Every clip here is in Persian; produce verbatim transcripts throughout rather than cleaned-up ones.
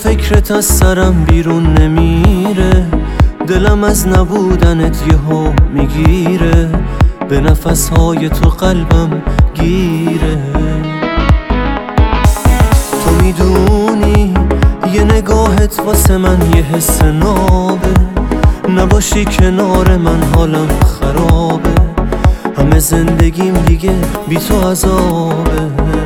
فکرت از سرم بیرون نمیره، دلم از نبودنت یهو میگیره، به نفسهای تو قلبم گیره. تو میدونی یه نگاهت واسه من یه حس نابه، نباشی کنار من حالم خرابه، همه زندگیم دیگه بی تو عذابه.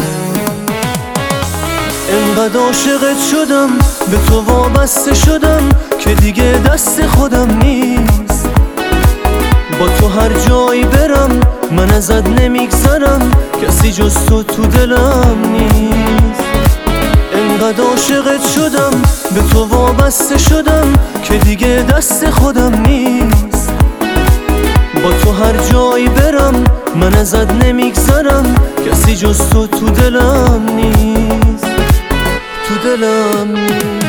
انقدر عاشقت شدم، به تو وابسته شدم که دیگه دست خودم نیست. با تو هر جایی برم من ازت نمیگذرم، کسی جز تو تو دلم نیست. انقدر عاشقت شدم، به تو وابسته شدم که دیگه دست خودم نیست. با تو هر جایی برم من ازت نمیگذرم، کسی جز تو تو دلم نیست، تو دلم نیست.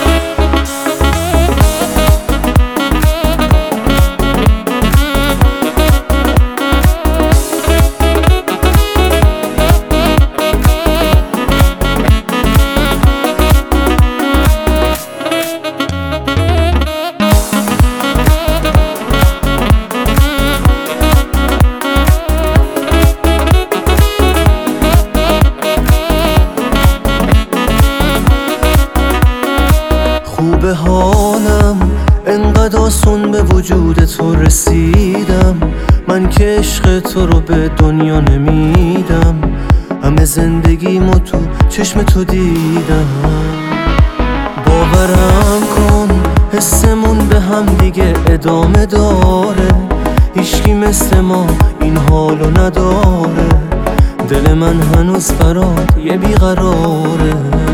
خوبه حالم انقدر آسون به وجود تو رسیدم، من که عشق تو رو به دنیا نمیدم، همه زندگیمو تو چشم تو دیدم. باورم کن حسمون به هم دیگه ادامه داره، هیچکی مثل ما این حالو نداره، دل من هنوز برات یه بیقراره.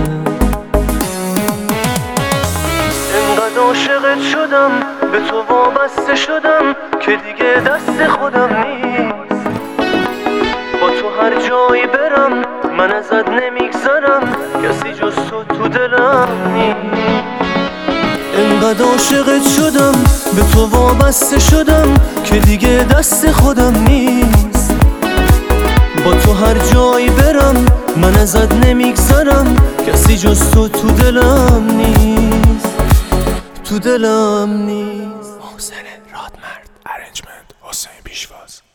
عاشقت شدم، به تو وابسته شدم که دیگه دست خودم نیست. با تو هر جایی برم من ازت نمیگذرم، کسی جز تو تو دلم نیست. انقدر عاشقت شدم، به تو وابسته شدم که دیگه دست خودم نیست. با تو هر جایی برم من ازت نمیگذرم، کسی جز تو تو دلم نیست، تو دلم نیست. محسن رادمرد، ارنجمنت حسین پیشواز.